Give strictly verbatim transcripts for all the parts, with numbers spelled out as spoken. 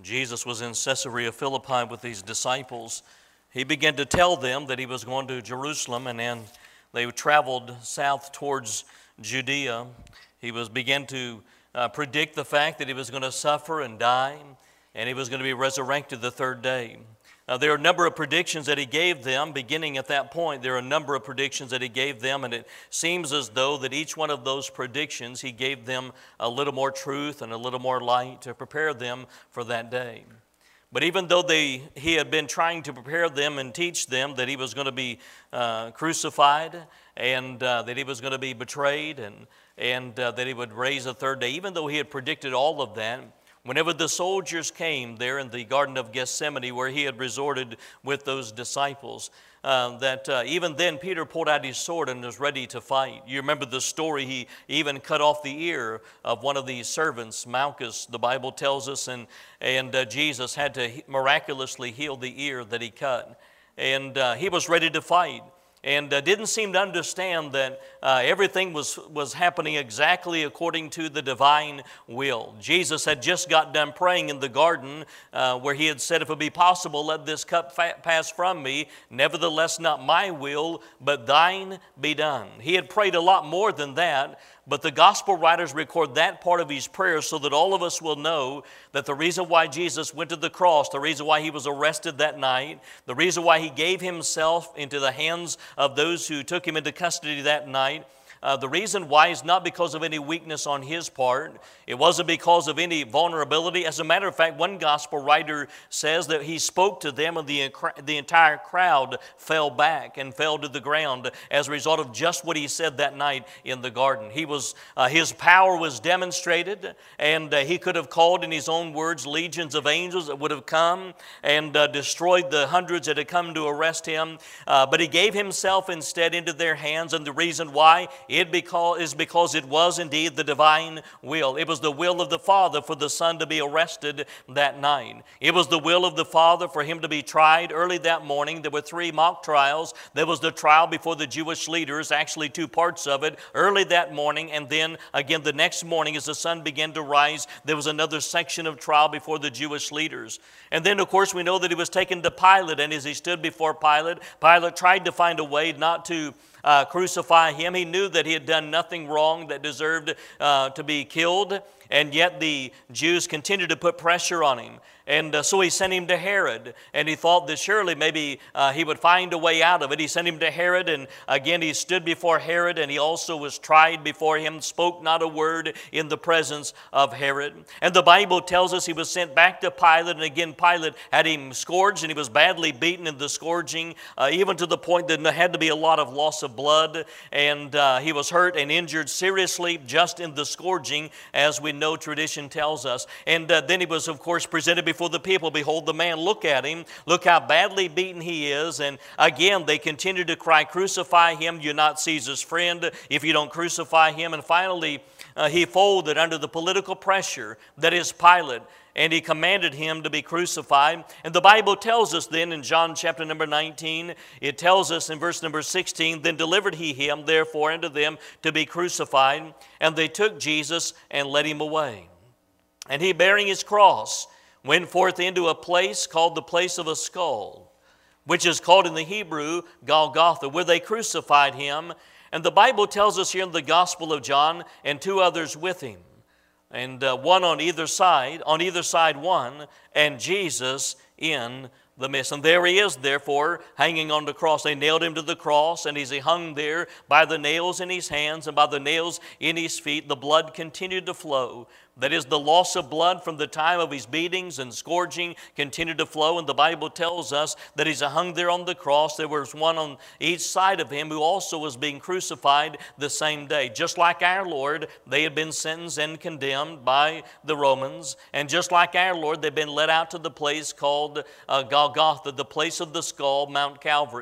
Jesus was in Caesarea Philippi with these disciples, he began to tell them that he was going to Jerusalem, and then they traveled south towards Judea. He was began to uh, predict the fact that he was going to suffer and die, and he was going to be resurrected the third day. Uh, there are a number of predictions that he gave them. Beginning at that point, there are a number of predictions that he gave them, and it seems as though that each one of those predictions, he gave them a little more truth and a little more light to prepare them for that day. But even though they, he had been trying to prepare them and teach them that he was going to be uh, crucified and uh, that he was going to be betrayed and, and uh, that he would raise the third day, even though he had predicted all of that, whenever the soldiers came there in the Garden of Gethsemane where he had resorted with those disciples, uh, that uh, even then Peter pulled out his sword and was ready to fight. You remember the story, he even cut off the ear of one of these servants, Malchus, the Bible tells us, and, and uh, Jesus had to miraculously heal the ear that he cut. And uh, he was ready to fight. And uh, didn't seem to understand that uh, everything was, was happening exactly according to the divine will. Jesus had just got done praying in the garden uh, where he had said, if it be possible, let this cup fa- pass from me. Nevertheless, not my will, but thine be done. He had prayed a lot more than that, but the gospel writers record that part of his prayer so that all of us will know that the reason why Jesus went to the cross, the reason why he was arrested that night, the reason why he gave himself into the hands of those who took him into custody that night, Uh, the reason why is not because of any weakness on his part. It wasn't because of any vulnerability. As a matter of fact, one gospel writer says that he spoke to them and the, the entire crowd fell back and fell to the ground as a result of just what he said that night in the garden. He was, uh, his power was demonstrated, and uh, he could have called, in his own words, legions of angels that would have come and uh, destroyed the hundreds that had come to arrest him. Uh, but he gave himself instead into their hands, and the reason why It because, is because it was indeed the divine will. It was the will of the Father for the Son to be arrested that night. It was the will of the Father for him to be tried early that morning. There were three mock trials. There was the trial before the Jewish leaders, actually two parts of it, early that morning, and then again the next morning as the sun began to rise, there was another section of trial before the Jewish leaders. And then, of course, we know that he was taken to Pilate, and as he stood before Pilate, Pilate tried to find a way not to Uh, crucify him. He knew that he had done nothing wrong that deserved uh, to be killed, and yet the Jews continued to put pressure on him. And uh, so he sent him to Herod, and he thought that surely maybe uh, he would find a way out of it. He sent him to Herod, and again he stood before Herod, and he also was tried before him, spoke not a word in the presence of Herod. And the Bible tells us he was sent back to Pilate, and again Pilate had him scourged, and he was badly beaten in the scourging, uh, even to the point that there had to be a lot of loss of blood, and uh, he was hurt and injured seriously just in the scourging, as we know tradition tells us. And uh, then he was, of course, presented before the people. Behold the man, look at him, look how badly beaten he is. And again they continued to cry, crucify him, you're not Caesar's friend if you don't crucify him. And finally uh, he folded under the political pressure that is Pilate, and he commanded him to be crucified. And the Bible tells us then in John chapter number nineteen, it tells us in verse number sixteen, then delivered he him therefore unto them to be crucified, and they took Jesus and led him away. And he, bearing his cross, went forth into a place called the place of a skull, which is called in the Hebrew Golgotha, where they crucified him. And the Bible tells us here in the Gospel of John, and two others with him, and uh, one on either side, on either side one, and Jesus in the midst. And there he is, therefore, hanging on the cross. They nailed him to the cross, and as he hung there by the nails in his hands and by the nails in his feet, the blood continued to flow. That is, the loss of blood from the time of his beatings and scourging continued to flow. And the Bible tells us that as he hung there on the cross, there was one on each side of him who also was being crucified the same day. Just like our Lord, they had been sentenced and condemned by the Romans. And just like our Lord, they'd been led out to the place called uh, Golgotha, the place of the skull, Mount Calvary.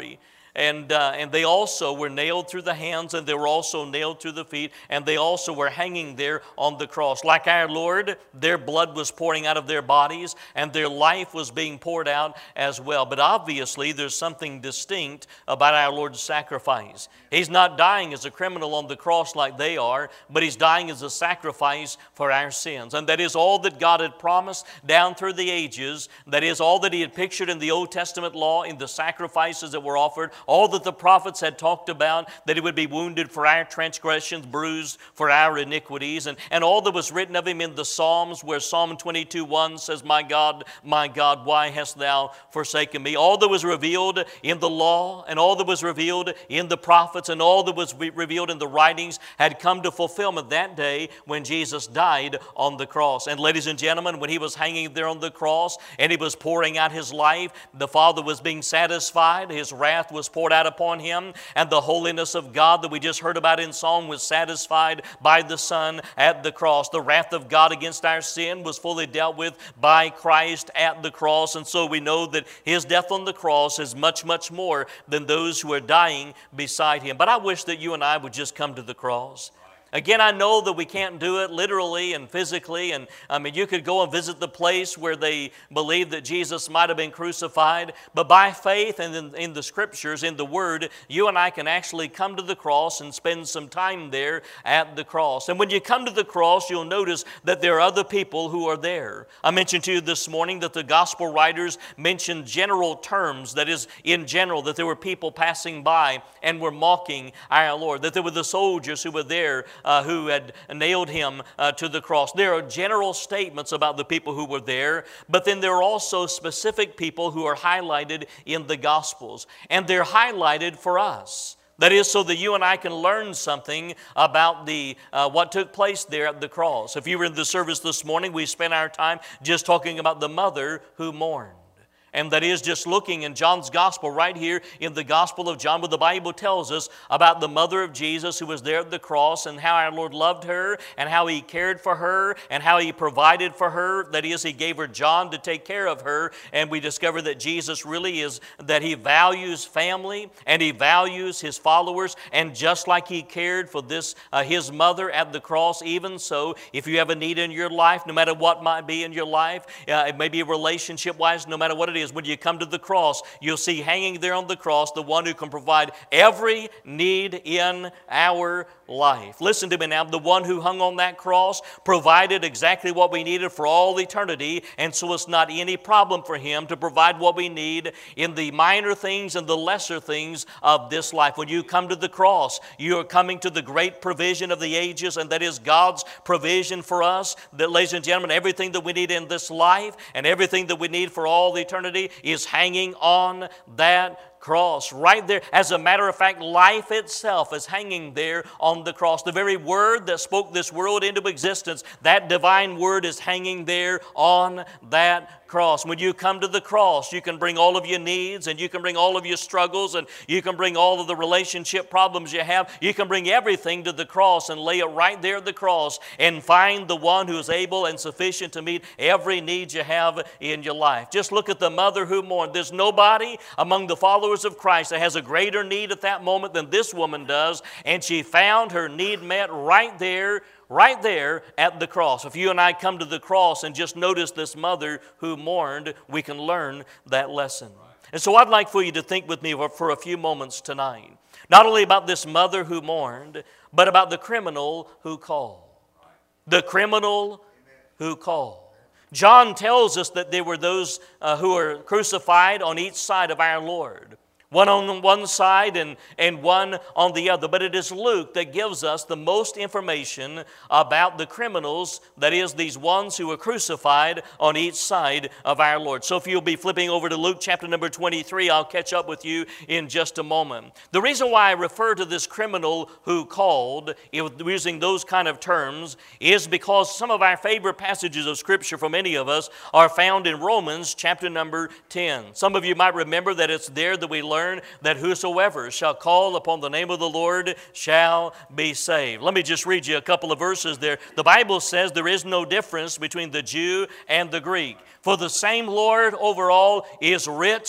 And, uh, and they also were nailed through the hands, and they were also nailed through the feet, and they also were hanging there on the cross. Like our Lord, their blood was pouring out of their bodies, and their life was being poured out as well. But obviously, there's something distinct about our Lord's sacrifice. He's not dying as a criminal on the cross like they are, but He's dying as a sacrifice for our sins. And that is all that God had promised down through the ages. That is all that He had pictured in the Old Testament law, in the sacrifices that were offered. All that the prophets had talked about, that He would be wounded for our transgressions, bruised for our iniquities, and, and all that was written of Him in the Psalms, where Psalm twenty-two one says, "My God, my God, why hast thou forsaken me?" All that was revealed in the law, and all that was revealed in the prophets, and all that was re- revealed in the writings had come to fulfillment that day when Jesus died on the cross. And ladies and gentlemen, when He was hanging there on the cross, and He was pouring out His life, the Father was being satisfied, His wrath was poured out upon Him, and the holiness of God that we just heard about in Psalm was satisfied by the Son at the cross. The wrath of God against our sin was fully dealt with by Christ at the cross, and so we know that His death on the cross is much, much more than those who are dying beside Him. But I wish that you and I would just come to the cross. Again, I know that we can't do it literally and physically, and I mean, you could go and visit the place where they believe that Jesus might have been crucified, but by faith and in, in the Scriptures, in the Word, you and I can actually come to the cross and spend some time there at the cross. And when you come to the cross, you'll notice that there are other people who are there. I mentioned to you this morning that the Gospel writers mentioned general terms, that is, in general, that there were people passing by and were mocking our Lord, that there were the soldiers who were there Uh, who had nailed Him uh, to the cross. There are general statements about the people who were there, but then there are also specific people who are highlighted in the Gospels, and they're highlighted for us. That is, so that you and I can learn something about the uh, what took place there at the cross. If you were in the service this morning, we spent our time just talking about the mother who mourned. And that is just looking in John's Gospel, right here in the Gospel of John, where the Bible tells us about the mother of Jesus who was there at the cross, and how our Lord loved her, and how He cared for her, and how He provided for her. That is, He gave her John to take care of her. And we discover that Jesus really is, that He values family, and He values His followers. And just like He cared for this, uh, His mother at the cross, even so, if you have a need in your life, no matter what might be in your life, uh, it may be relationship-wise, no matter what it is, is when you come to the cross, you'll see hanging there on the cross the one who can provide every need in our life. Listen to me now. The one who hung on that cross provided exactly what we needed for all eternity, and so it's not any problem for Him to provide what we need in the minor things and the lesser things of this life. When you come to the cross, you are coming to the great provision of the ages, and that is God's provision for us. That, ladies and gentlemen, everything that we need in this life and everything that we need for all eternity is hanging on that cross right there. As a matter of fact, life itself is hanging there on the cross. The very word that spoke this world into existence, that divine word is hanging there on that cross. When you come to the cross, you can bring all of your needs, and you can bring all of your struggles, and you can bring all of the relationship problems you have. You can bring everything to the cross and lay it right there at the cross and find the one who is able and sufficient to meet every need you have in your life. Just look at the mother who mourned. There's nobody among the followers of Christ that has a greater need at that moment than this woman does, and she found her need met right there, right there at the cross. If you and I come to the cross and just notice this mother who mourned, we can learn that lesson. And so I'd like for you to think with me for a few moments tonight, not only about this mother who mourned, but about the criminal who called. The criminal who called. John tells us that there were those uh, who were crucified on each side of our Lord. One on one side and, and one on the other. But it is Luke that gives us the most information about the criminals, that is, these ones who were crucified on each side of our Lord. So if you'll be flipping over to Luke chapter number twenty-three, I'll catch up with you in just a moment. The reason why I refer to this criminal who called, using those kind of terms, is because some of our favorite passages of Scripture for many of us are found in Romans chapter number ten. Some of you might remember that it's there that we learn that whosoever shall call upon the name of the Lord shall be saved. Let me just read you a couple of verses there. The Bible says there is no difference between the Jew and the Greek, for the same Lord over all is rich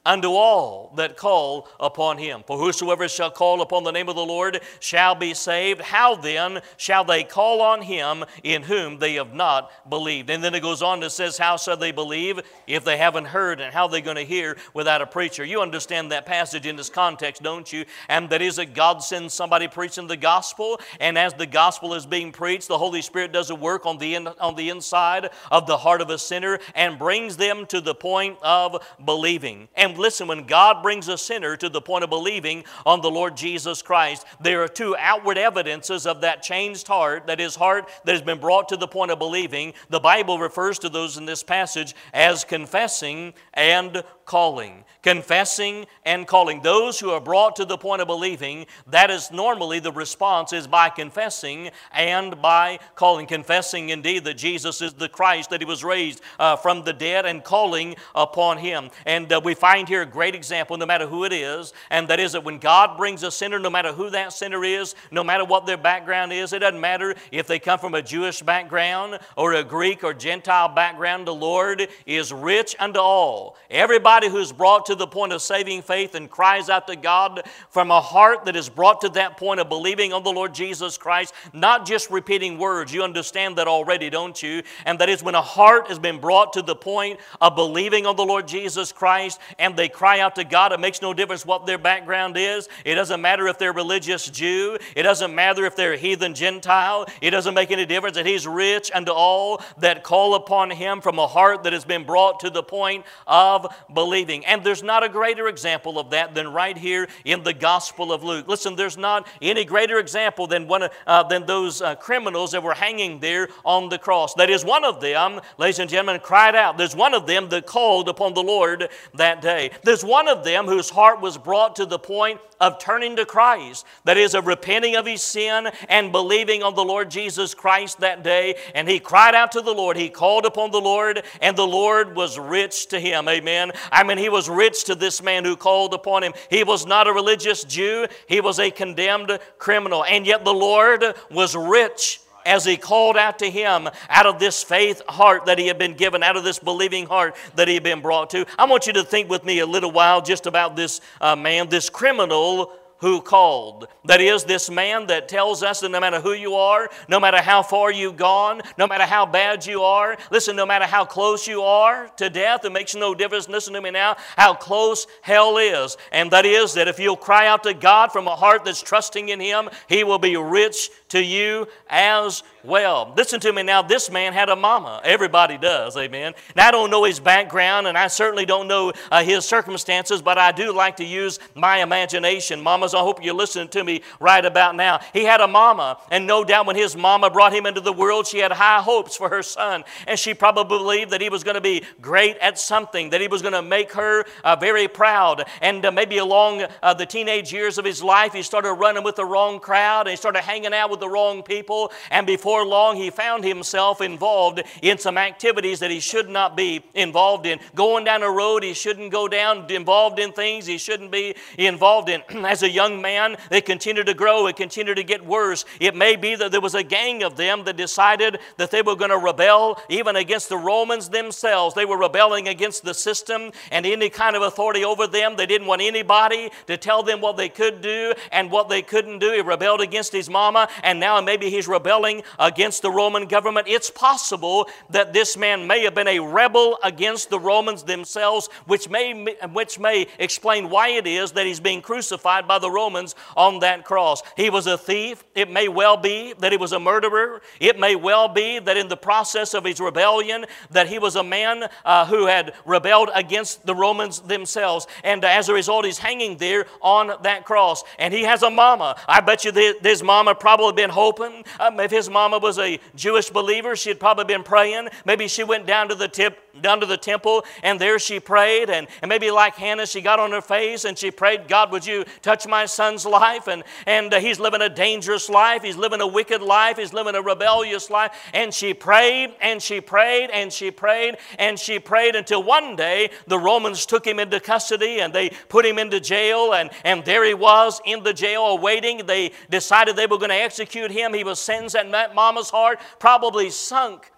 unto all that call upon him. For whosoever shall call upon the name of the Lord shall be saved. How then shall they call on him in whom they have not believed? And then it goes on and says, how shall they believe if they haven't heard? And how are they going to hear without a preacher? You understand that passage in this context, don't you? And that is that God sends somebody preaching the gospel, and as the gospel is being preached, the Holy Spirit does a work on the, in, on the inside of the heart of a sinner and brings them to the point of believing. And listen, when God brings a sinner to the point of believing on the Lord Jesus Christ, there are two outward evidences of that changed heart, that his heart that has been brought to the point of believing. The Bible refers to those in this passage as confessing and calling. Confessing and calling. Those who are brought to the point of believing, that is normally the response is by confessing and by calling. Confessing indeed that Jesus is the Christ, that he was raised uh, from the dead, and calling upon him. And uh, we find here a great example, no matter who it is, and that is that when God brings a sinner, no matter who that sinner is, no matter what their background is, it doesn't matter if they come from a Jewish background or a Greek or Gentile background, the Lord is rich unto all. Everybody who's brought to the point of saving faith and cries out to God from a heart that is brought to that point of believing on the Lord Jesus Christ, not just repeating words. You understand that already, don't you? And that is when a heart has been brought to the point of believing on the Lord Jesus Christ and they cry out to God. It makes no difference what their background is. It doesn't matter if they're a religious Jew. It doesn't matter if they're a heathen Gentile. It doesn't make any difference that he's rich unto all that call upon him from a heart that has been brought to the point of believing. And there's not a greater example of that than right here in the Gospel of Luke. Listen, there's not any greater example than one uh, than those uh, criminals that were hanging there on the cross. That is, one of them, ladies and gentlemen, cried out. There's one of them that called upon the Lord that day. There's one of them whose heart was brought to the point of turning to Christ. That is, of repenting of his sin and believing on the Lord Jesus Christ that day. And he cried out to the Lord. He called upon the Lord, and the Lord was rich to him. Amen. I mean, he was rich to this man who called upon him. He was not a religious Jew. He was a condemned criminal. And yet the Lord was rich as he called out to him out of this faith heart that he had been given, out of this believing heart that he had been brought to. I want you to think with me a little while just about this uh, man, this criminal who called. That is, this man that tells us that no matter who you are, no matter how far you've gone, no matter how bad you are, listen, no matter how close you are to death, it makes no difference, listen to me now, how close hell is. And that is that if you'll cry out to God from a heart that's trusting in him, he will be rich to you as well. Listen to me now, this man had a mama. Everybody does, amen. Now, I don't know his background, and I certainly don't know uh, his circumstances, but I do like to use my imagination. Mamas, I hope you're listening to me right about now. He had a mama, and no doubt when his mama brought him into the world, she had high hopes for her son, and she probably believed that he was going to be great at something, that he was going to make her uh, very proud. And uh, maybe along uh, the teenage years of his life, he started running with the wrong crowd, and he started hanging out with the wrong people, and before long he found himself involved in some activities that he should not be involved in. Going down a road he shouldn't go down, involved in things he shouldn't be involved in. As a young man, they continued to grow, it continued to get worse. It may be that there was a gang of them that decided that they were going to rebel even against the Romans themselves. They were rebelling against the system and any kind of authority over them. They didn't want anybody to tell them what they could do and what they couldn't do. He rebelled against his mama, and now maybe he's rebelling against the Roman government. It's possible that this man may have been a rebel against the Romans themselves, which may, which may explain why it is that he's being crucified by the Romans on that cross. He was a thief. It may well be that he was a murderer. It may well be that in the process of his rebellion that he was a man uh, who had rebelled against the Romans themselves. And uh, as a result, he's hanging there on that cross. And he has a mama. I bet you that his mama probably been hoping. Um, if his mama was a Jewish believer, she had probably been praying. Maybe she went down to the tip, down to the temple, and there she prayed. And, and maybe like Hannah, she got on her face and she prayed, God, would you touch my son's life? And, and uh, he's living a dangerous life. He's living a wicked life. He's living a rebellious life. And she prayed and she prayed and she prayed and she prayed until one day the Romans took him into custody and they put him into jail. And, and there he was in the jail awaiting. They decided they were going to execute him. He was sentenced, and that mama's heart probably sunk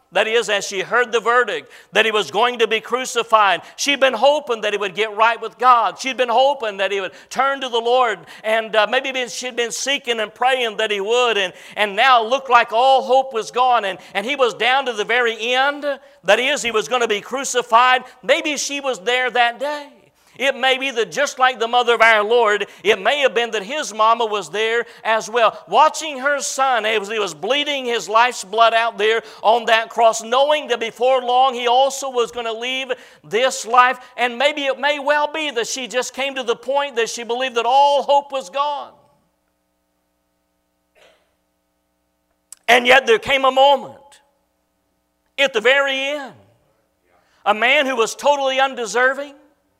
That is, as she heard the verdict that he was going to be crucified, she'd been hoping that he would get right with God. She'd been hoping that he would turn to the Lord, and uh, maybe been, she'd been seeking and praying that he would, and, and now it looked like all hope was gone, and, and he was down to the very end. That is, he was going to be crucified. Maybe she was there that day. It may be that just like the mother of our Lord, it may have been that his mama was there as well, watching her son as he was bleeding his life's blood out there on that cross, knowing that before long he also was going to leave this life. And maybe it may well be that she just came to the point that she believed that all hope was gone. And yet there came a moment at the very end, a man who was totally undeserving,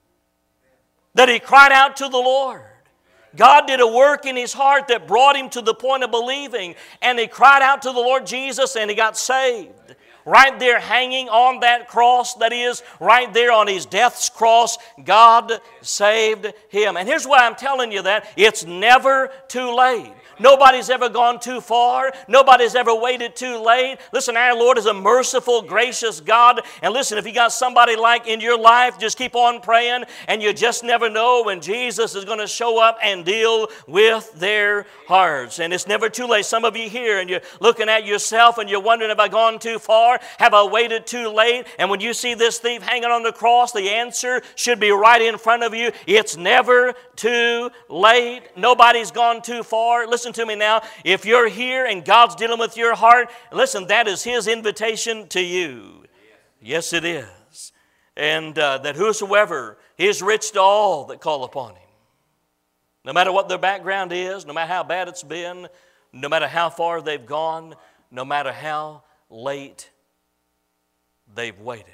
that he cried out to the Lord. God did a work in his heart that brought him to the point of believing. And he cried out to the Lord Jesus and he got saved. Right there hanging on that cross, that is, right there on his death's cross, God saved him. And here's why I'm telling you that. It's never too late. Nobody's ever gone too far. Nobody's ever waited too late. Listen, our Lord is a merciful, gracious God. And listen, if you got somebody like in your life, just keep on praying, and you just never know when Jesus is going to show up and deal with their hearts. And it's never too late. Some of you here, and you're looking at yourself, and you're wondering, have I gone too far? Have I waited too late? And when you see this thief hanging on the cross, the answer should be right in front of you. It's never too late. Nobody's gone too far. Listen to me now. If you're here and God's dealing with your heart, listen, that is his invitation to you. Yes, it is. And uh, that whosoever is rich to all that call upon him. No matter what their background is, no matter how bad it's been, no matter how far they've gone, no matter how late they've waited.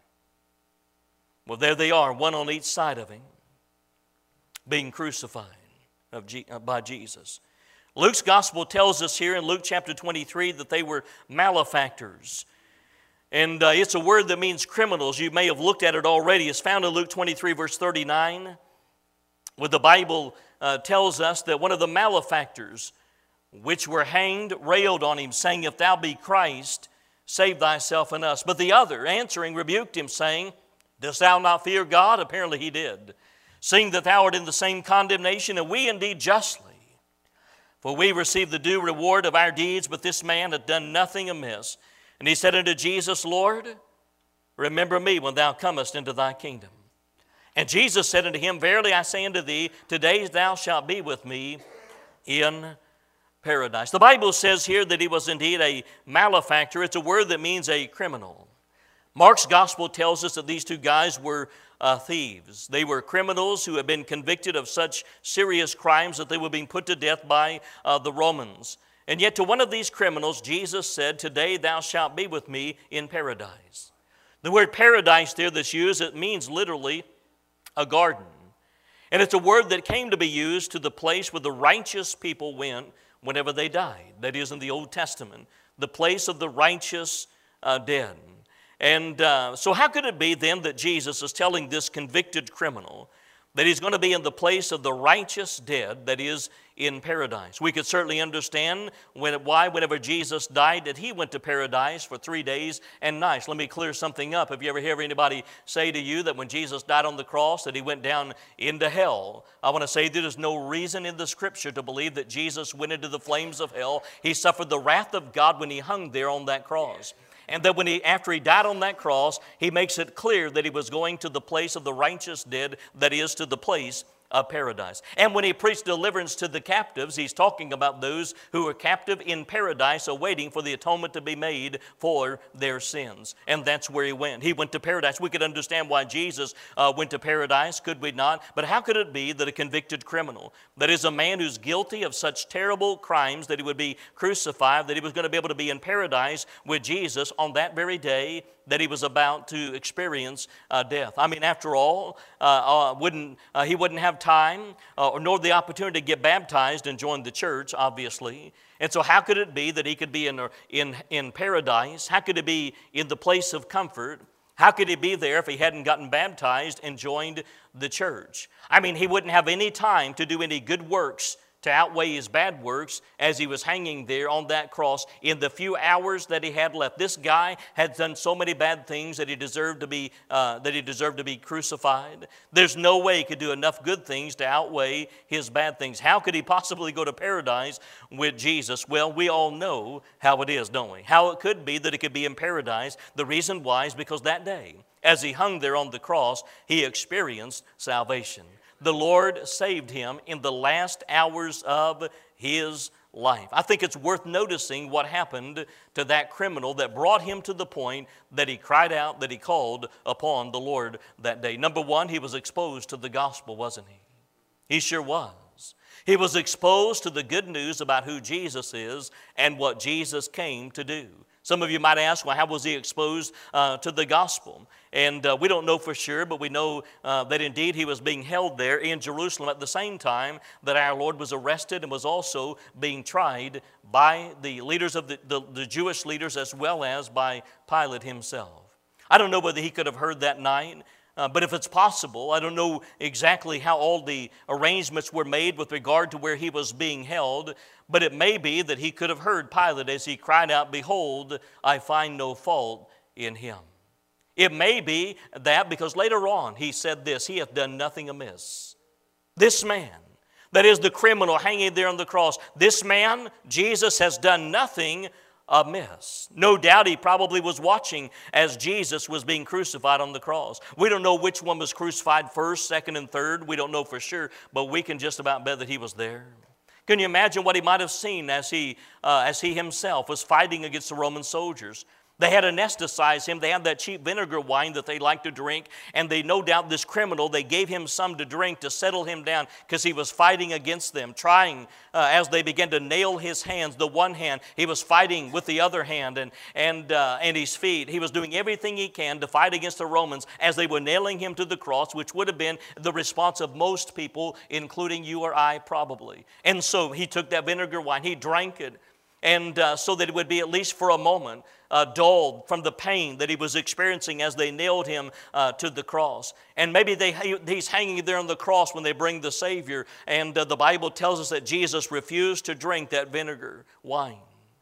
Well, there they are, one on each side of him, being crucified of G- uh, by Jesus. Luke's gospel tells us here in Luke chapter twenty-three that they were malefactors. And uh, it's a word that means criminals. You may have looked at it already. It's found in Luke twenty-three, verse thirty-nine, where the Bible uh, tells us that one of the malefactors, which were hanged, railed on him, saying, "If thou be Christ, save thyself and us." But the other, answering, rebuked him, saying, "Dost thou not fear God?" Apparently he did. "Seeing that thou art in the same condemnation, and we indeed justly. For we receive the due reward of our deeds, but this man hath done nothing amiss." And he said unto Jesus, "Lord, remember me when thou comest into thy kingdom." And Jesus said unto him, "Verily I say unto thee, today thou shalt be with me in paradise." The Bible says here that he was indeed a malefactor. It's a word that means a criminal. Mark's gospel tells us that these two guys were uh, thieves. They were criminals who had been convicted of such serious crimes that they were being put to death by uh, the Romans. And yet to one of these criminals, Jesus said, "Today thou shalt be with me in paradise." The word paradise there that's used, it means literally a garden. And it's a word that came to be used to the place where the righteous people went whenever they died. That is in the Old Testament, the place of the righteous uh, dead. And uh, so how could it be then that Jesus is telling this convicted criminal that he's going to be in the place of the righteous dead, that is, in paradise? We could certainly understand when, why whenever Jesus died that he went to paradise for three days and nights. Let me clear something up. Have you ever heard anybody say to you that when Jesus died on the cross that he went down into hell? I want to say that there's no reason in the Scripture to believe that Jesus went into the flames of hell. He suffered the wrath of God when he hung there on that cross. And that when he, after he died on that cross, he makes it clear that he was going to the place of the righteous dead, that is, to the place of paradise. And when he preached deliverance to the captives, he's talking about those who are captive in paradise awaiting for the atonement to be made for their sins. And that's where he went. He went to paradise. We could understand why Jesus uh, went to paradise, could we not? But how could it be that a convicted criminal, that is a man who's guilty of such terrible crimes that he would be crucified, that he was going to be able to be in paradise with Jesus on that very day that he was about to experience uh, death? I mean, after all, uh, uh, wouldn't uh, he wouldn't have time uh, or nor the opportunity to get baptized and join the church, obviously. And so how could it be that he could be in, in, in paradise? How could he be in the place of comfort? How could he be there if he hadn't gotten baptized and joined the church? I mean, he wouldn't have any time to do any good works to outweigh his bad works as he was hanging there on that cross in the few hours that he had left. This guy had done so many bad things that he deserved to be uh, that he deserved to be crucified. There's no way he could do enough good things to outweigh his bad things. How could he possibly go to paradise with Jesus? Well, we all know how it is, don't we? How it could be that he could be in paradise. The reason why is because that day, as he hung there on the cross, he experienced salvation. The Lord saved him in the last hours of his life. I think it's worth noticing what happened to that criminal that brought him to the point that he cried out, that he called upon the Lord that day. Number one, he was exposed to the gospel, wasn't he? He sure was. He was exposed to the good news about who Jesus is and what Jesus came to do. Some of you might ask, well, how was he exposed uh, to the gospel? And uh, we don't know for sure, but we know uh, that indeed he was being held there in Jerusalem at the same time that our Lord was arrested and was also being tried by the leaders of the, the, the Jewish leaders as well as by Pilate himself. I don't know whether he could have heard that night. Uh, but if it's possible, I don't know exactly how all the arrangements were made with regard to where he was being held, but it may be that he could have heard Pilate as he cried out, "Behold, I find no fault in him." It may be that because later on he said this, "He hath done nothing amiss." This man, that is the criminal hanging there on the cross, this man, Jesus, has done nothing amiss. No doubt he probably was watching as Jesus was being crucified on the cross. We don't know which one was crucified first, second, and third. We don't know for sure, but we can just about bet that he was there. Can you imagine what he might have seen as he, uh, as he himself was fighting against the Roman soldiers? They had anesthetized him. They had that cheap vinegar wine that they liked to drink. And they, no doubt, this criminal, they gave him some to drink to settle him down because he was fighting against them, trying uh, as they began to nail his hands, the one hand. He was fighting with the other hand and, and, uh, and his feet. He was doing everything he can to fight against the Romans as they were nailing him to the cross, which would have been the response of most people, including you or I probably. And so he took that vinegar wine. He drank it. And uh, so that it would be at least for a moment uh, dulled from the pain that he was experiencing as they nailed him uh, to the cross. And maybe they, he's hanging there on the cross when they bring the Savior. And uh, the Bible tells us that Jesus refused to drink that vinegar wine.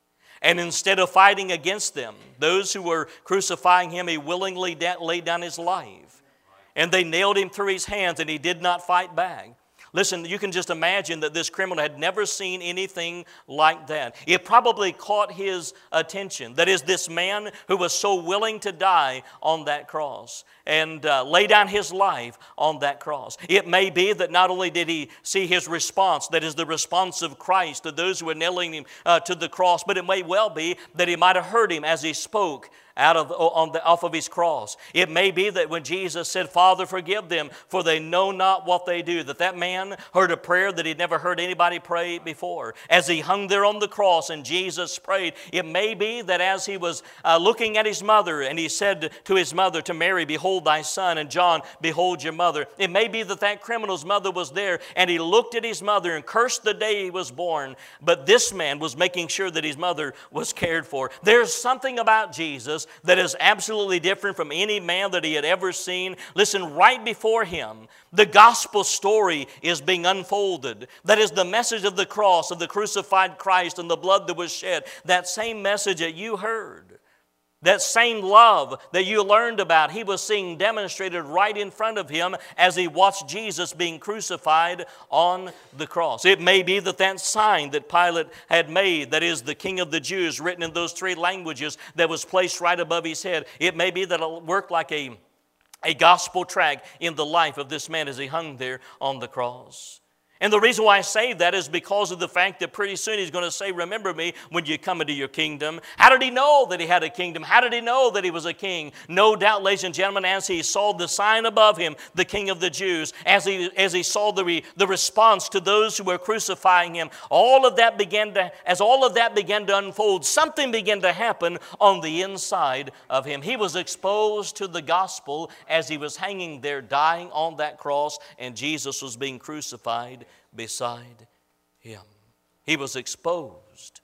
And instead of fighting against them, those who were crucifying him, he willingly da- laid down his life. And they nailed him through his hands, and he did not fight back. Listen, you can just imagine that this criminal had never seen anything like that. It probably caught his attention. That is, this man who was so willing to die on that cross and uh, lay down his life on that cross. It may be that not only did he see his response, that is the response of Christ to those who were nailing him uh, to the cross, but it may well be that he might have heard him as he spoke out of on the off of his cross. It may be that when Jesus said, "Father, forgive them, for they know not what they do," that that man heard a prayer that he'd never heard anybody pray before. As he hung there on the cross and Jesus prayed, it may be that as he was uh, looking at his mother and he said to his mother, to Mary, "Behold thy son," and John, "Behold your mother." It may be that that criminal's mother was there and he looked at his mother and cursed the day he was born. But this man was making sure that his mother was cared for. There's something about Jesus that is absolutely different from any man that he had ever seen. Listen, right before him, the gospel story is being unfolded. That is the message of the cross, of the crucified Christ and the blood that was shed. That same message that you heard. That same love that you learned about, he was seeing demonstrated right in front of him as he watched Jesus being crucified on the cross. It may be that that sign that Pilate had made, that is the King of the Jews, written in those three languages, that was placed right above his head, it may be that it worked like a, a gospel track in the life of this man as he hung there on the cross. And the reason why I say that is because of the fact that pretty soon he's going to say, "Remember me when you come into your kingdom." How did he know that he had a kingdom? How did he know that he was a king? No doubt, ladies and gentlemen, as he saw the sign above him, the King of the Jews, as he, as he saw the, re, the response to those who were crucifying him, all of that began to, as all of that began to unfold, something began to happen on the inside of him. He was exposed to the gospel as he was hanging there dying on that cross, and Jesus was being crucified beside him. He was exposed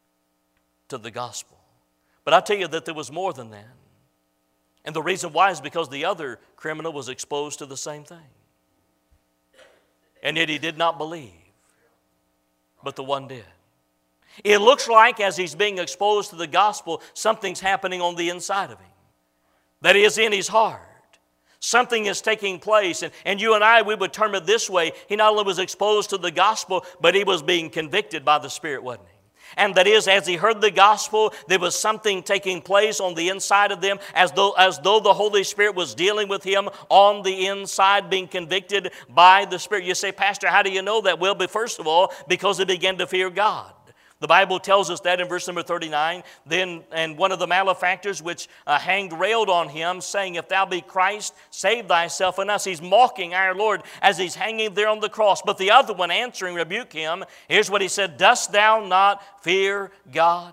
to the gospel. But I tell you that there was more than that. And the reason why is because the other criminal was exposed to the same thing. And yet he did not believe. but the one did. It looks like as he's being exposed to the gospel, something's happening on the inside of him. That is, in his heart. Something is taking place. And, and you and I, we would term it this way. He not only was exposed to the gospel, but he was being convicted by the Spirit, wasn't he? And that is, as he heard the gospel, there was something taking place on the inside of them, as though, as though the Holy Spirit was dealing with him on the inside, being convicted by the Spirit. You say, Pastor, how do you know that? Well, but first of all, because he began to fear God. The Bible tells us that in verse number thirty-nine. Then, and one of the malefactors which uh, hanged railed on him, saying, If thou be Christ, save thyself and us. He's mocking our Lord as he's hanging there on the cross. But the other one answering rebuked him. Here's what he said, Dost thou not fear God?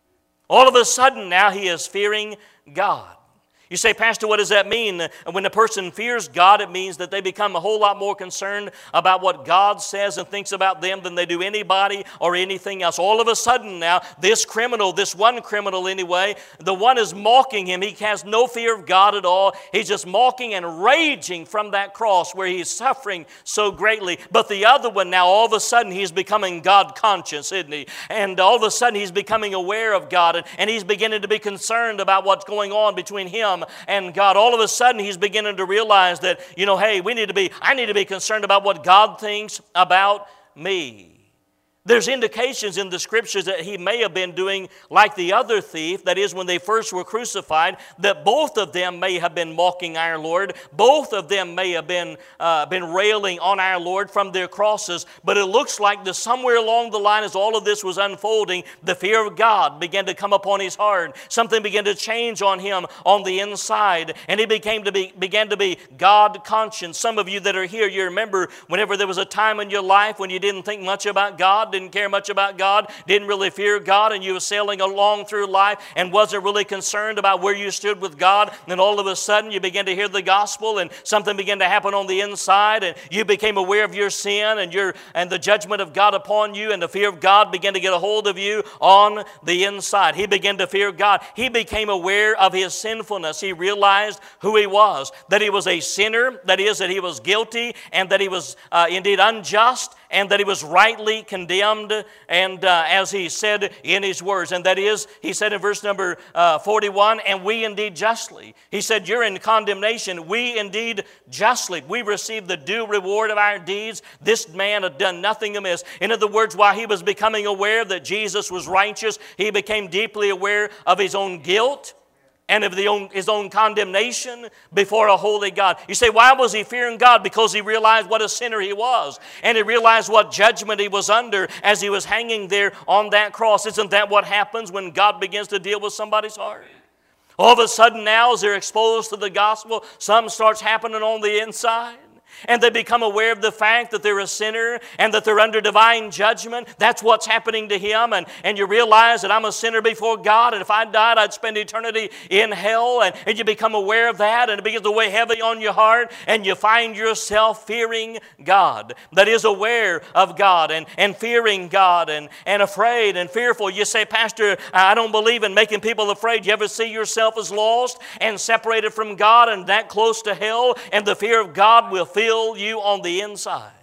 All of a sudden now he is fearing God. You say, Pastor, what does that mean? When a person fears God, it means that they become a whole lot more concerned about what God says and thinks about them than they do anybody or anything else. All of a sudden now, this criminal, this one criminal anyway, the one is mocking him. He has no fear of God at all. He's just mocking and raging from that cross where he's suffering so greatly. But the other one now, all of a sudden, he's becoming God conscious, isn't he? And all of a sudden, he's becoming aware of God, and, and he's beginning to be concerned about what's going on between him and God. All of a sudden he's beginning to realize that, you know, hey, we need to be, I need to be concerned about what God thinks about me. There's indications in the Scriptures that he may have been doing like the other thief, that is when they first were crucified, that both of them may have been mocking our Lord. Both of them may have been, uh, been railing on our Lord from their crosses. But it looks like that somewhere along the line as all of this was unfolding, the fear of God began to come upon his heart. Something began to change on him on the inside, and he became to be, began to be God conscious. Some of you that are here, you remember whenever there was a time in your life when you didn't think much about God, didn't care much about God, didn't really fear God, and you were sailing along through life and wasn't really concerned about where you stood with God. And all of a sudden you began to hear the gospel, and something began to happen on the inside, and you became aware of your sin and your and the judgment of God upon you, and the fear of God began to get a hold of you on the inside. He began to fear God. He became aware of his sinfulness. He realized who he was, that he was a sinner, that is, that he was guilty, and that he was uh, indeed unjust, and that he was rightly condemned, and uh, as he said in his words, and that is, he said in verse number uh, forty-one, and we indeed justly. He said, you're in condemnation, we indeed justly. We receive the due reward of our deeds. This man had done nothing amiss. In other words, while he was becoming aware that Jesus was righteous, he became deeply aware of his own guilt and of the own, his own condemnation before a holy God. You say, why was he fearing God? Because he realized what a sinner he was. And he realized what judgment he was under as he was hanging there on that cross. Isn't that what happens when God begins to deal with somebody's heart? All of a sudden now, as they're exposed to the gospel, something starts happening on the inside. And they become aware of the fact that they're a sinner and that they're under divine judgment. That's what's happening to him. And, and you realize that I'm a sinner before God, and if I died, I'd spend eternity in hell. And, and you become aware of that, and it begins to weigh heavy on your heart, and you find yourself fearing God. That is, aware of God and, and fearing God and, and afraid and fearful. You say, Pastor, I don't believe in making people afraid. You ever see yourself as lost and separated from God and that close to hell, and the fear of God will fill you on the inside?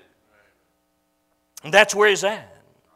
And that's where he's at.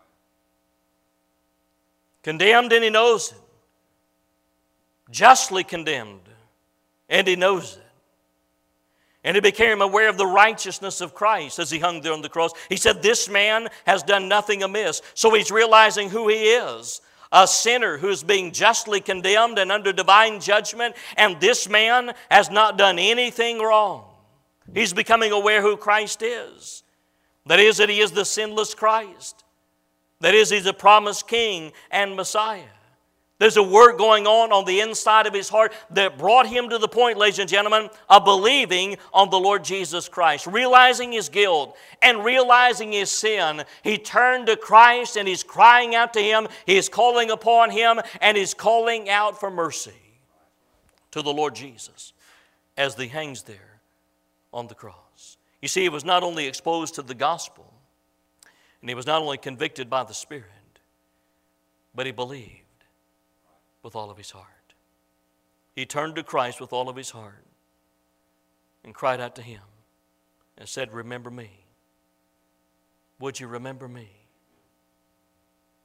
Condemned, and he knows it. Justly condemned, and he knows it. And he became aware of the righteousness of Christ as he hung there on the cross. He said, this man has done nothing amiss. So he's realizing who he is. A sinner who's being justly condemned and under divine judgment. And this man has not done anything wrong. He's becoming aware who Christ is. That is, that he is the sinless Christ. That is, he's a promised King and Messiah. There's a work going on on the inside of his heart that brought him to the point, ladies and gentlemen, of believing on the Lord Jesus Christ. Realizing his guilt and realizing his sin, he turned to Christ and he's crying out to him. He's calling upon him, and he's calling out for mercy to the Lord Jesus as he hangs there on the cross. You see, he was not only exposed to the gospel, and he was not only convicted by the Spirit, but he believed with all of his heart. He turned to Christ with all of his heart and cried out to him and said, remember me. Would you remember me?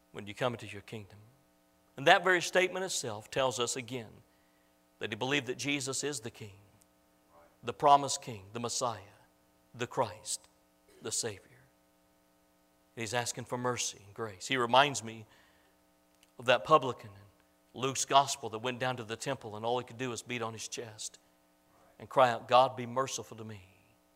when you come into your kingdom. And that very statement itself tells us again that he believed that Jesus is the King, the promised King, the Messiah, the Christ, the Savior. And he's asking for mercy and grace. He reminds me of that publican in Luke's gospel that went down to the temple and all he could do was beat on his chest and cry out, God, be merciful to me,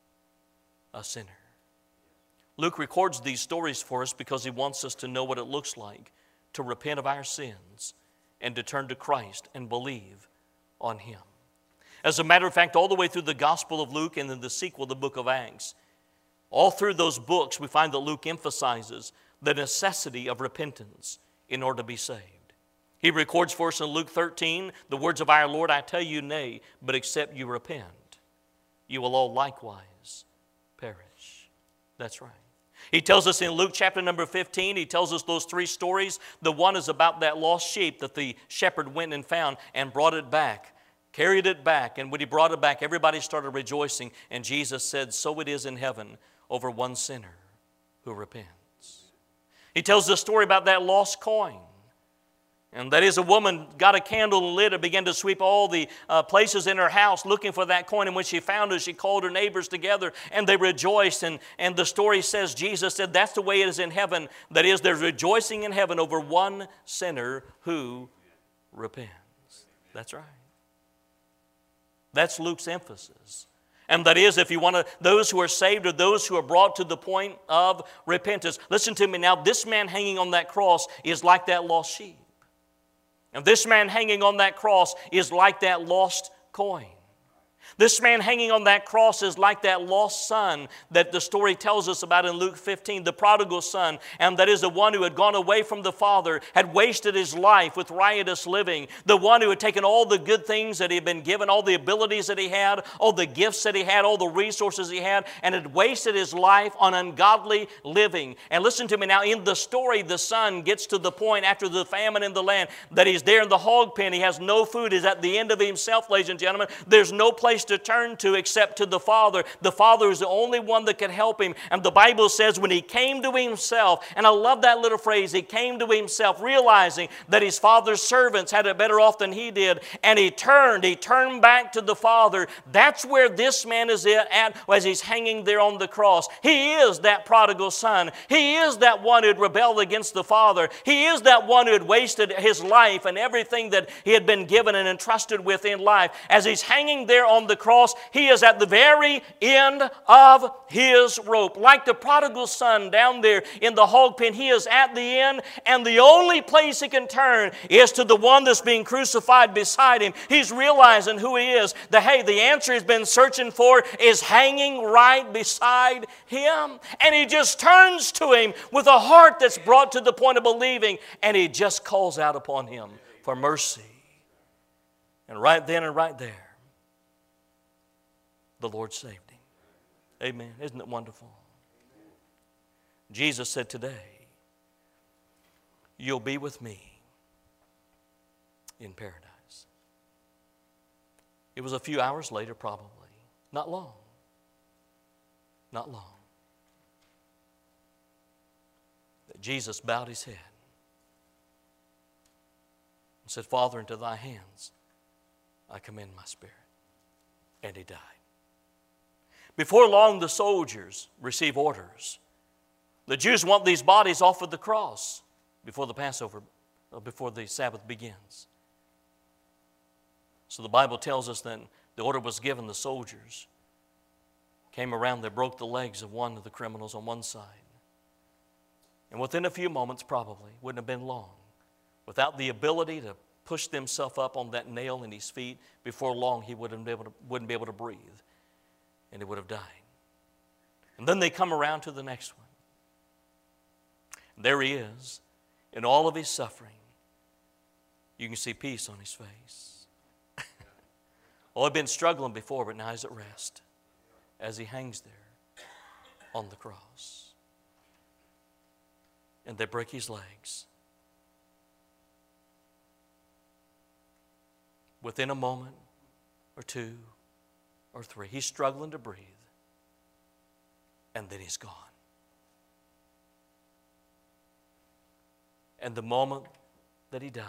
a sinner. Luke records these stories for us because he wants us to know what it looks like to repent of our sins and to turn to Christ and believe on Him. As a matter of fact, all the way through the Gospel of Luke and then the sequel, the book of Acts, all through those books we find that Luke emphasizes the necessity of repentance in order to be saved. He records for us in Luke thirteen the words of our Lord, I tell you nay, but except you repent, you will all likewise perish. That's right. He tells us in Luke chapter number fifteen, he tells us those three stories. The one is about that lost sheep that the shepherd went and found and brought it back, carried it back. And when he brought it back, everybody started rejoicing. And Jesus said, so it is in heaven over one sinner who repents. He tells the story about that lost coin. And that is, a woman got a candle and lit it, began to sweep all the uh, places in her house looking for that coin. And when she found it, she called her neighbors together and they rejoiced. And, and the story says, Jesus said, that's the way it is in heaven. That is, there's rejoicing in heaven over one sinner who repents. That's right. That's Luke's emphasis. And that is, if you want to, those who are saved are those who are brought to the point of repentance. Listen to me now, this man hanging on that cross is like that lost sheep. And this man hanging on that cross is like that lost coin. This man hanging on that cross is like that lost son that the story tells us about in Luke fifteen, the prodigal son. And that is the one who had gone away from the father, had wasted his life with riotous living. The one who had taken all the good things that he had been given, all the abilities that he had, all the gifts that he had, all the resources he had, and had wasted his life on ungodly living. And listen to me now, in the story, the son gets to the point after the famine in the land that he's there in the hog pen. He has no food. He's at the end of himself, ladies and gentlemen. There's no place to turn to except to the Father. The Father is the only one that can help him. And the Bible says when he came to himself, and I love that little phrase, he came to himself realizing that his father's servants had it better off than he did, and he turned, he turned back to the Father. That's where this man is at as he's hanging there on the cross. He is that prodigal son. He is that one who had rebelled against the Father. He is that one who had wasted his life and everything that he had been given and entrusted with in life. As he's hanging there on the cross, he is at the very end of his rope. Like the prodigal son down there in the hog pen, he is at the end, and the only place he can turn is to the one that's being crucified beside him. He's realizing who he is. The, hey, the answer he's been searching for is hanging right beside him. And he just turns to him with a heart that's brought to the point of believing, and he just calls out upon him for mercy. And right then and right there, the Lord saved him. Amen. Isn't it wonderful? Jesus said today, you'll be with me in paradise. It was a few hours later, probably. Not long. Not long. That Jesus bowed his head and said, Father, into thy hands I commend my spirit. And he died. Before long, the soldiers receive orders. The Jews want these bodies off of the cross before the Passover, before the Sabbath begins. So the Bible tells us that the order was given. The soldiers came around. They broke the legs of one of the criminals on one side. And within a few moments, probably, wouldn't have been long, without the ability to push themselves up on that nail in his feet, before long he wouldn't be able to, wouldn't be able to breathe. And he would have died. And then they come around to the next one. There he is, in all of his suffering. You can see peace on his face. Oh, he'd been struggling before, but now he's at rest as he hangs there on the cross. And they break his legs. Within a moment or two or three, he's struggling to breathe. And then he's gone. And the moment that he died,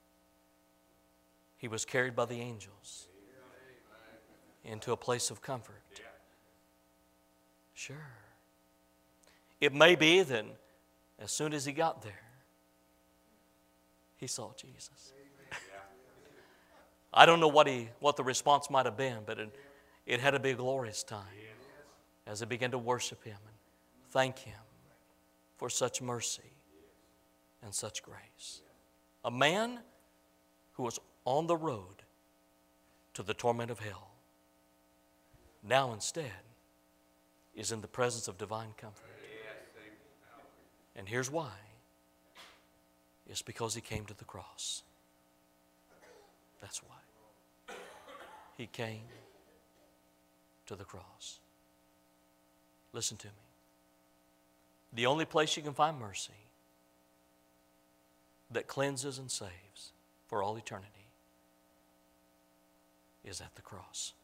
he was carried by the angels into a place of comfort. Sure. It may be that as soon as he got there, he saw Jesus. I don't know what he, what the response might have been, but it, it had to be a glorious time as he began to worship him and thank him for such mercy and such grace. A man who was on the road to the torment of hell now instead is in the presence of divine comfort. And here's why. It's because he came to the cross. That's why. He came to the cross. Listen to me. The only place you can find mercy that cleanses and saves for all eternity is at the cross.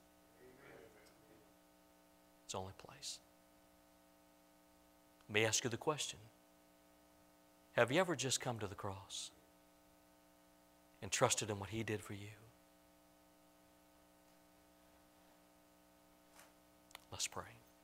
It's the only place. Let me ask you the question. Have you ever just come to the cross and trusted in what he did for you? Let's pray.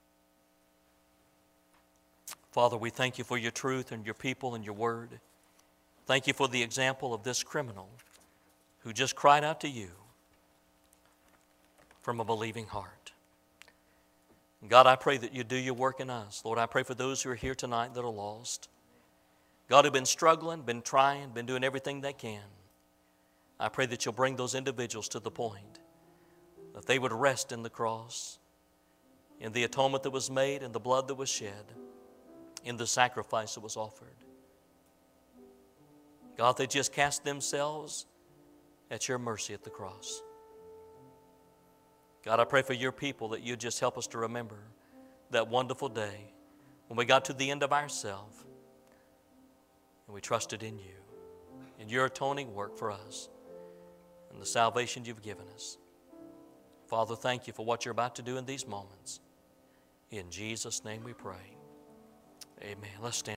Father, we thank you for your truth and your people and your word. Thank you for the example of this criminal who just cried out to you from a believing heart. God, I pray that you do your work in us. Lord, I pray for those who are here tonight that are lost. God, who've been struggling, been trying, been doing everything they can. I pray that you'll bring those individuals to the point that they would rest in the cross, in the atonement that was made, in the blood that was shed, in the sacrifice that was offered. God, they just cast themselves at your mercy at the cross. God, I pray for your people that you just help us to remember that wonderful day when we got to the end of ourselves and we trusted in you, in your atoning work for us, and the salvation you've given us. Father, thank you for what you're about to do in these moments. In Jesus' name we pray. Amen. Let's stand.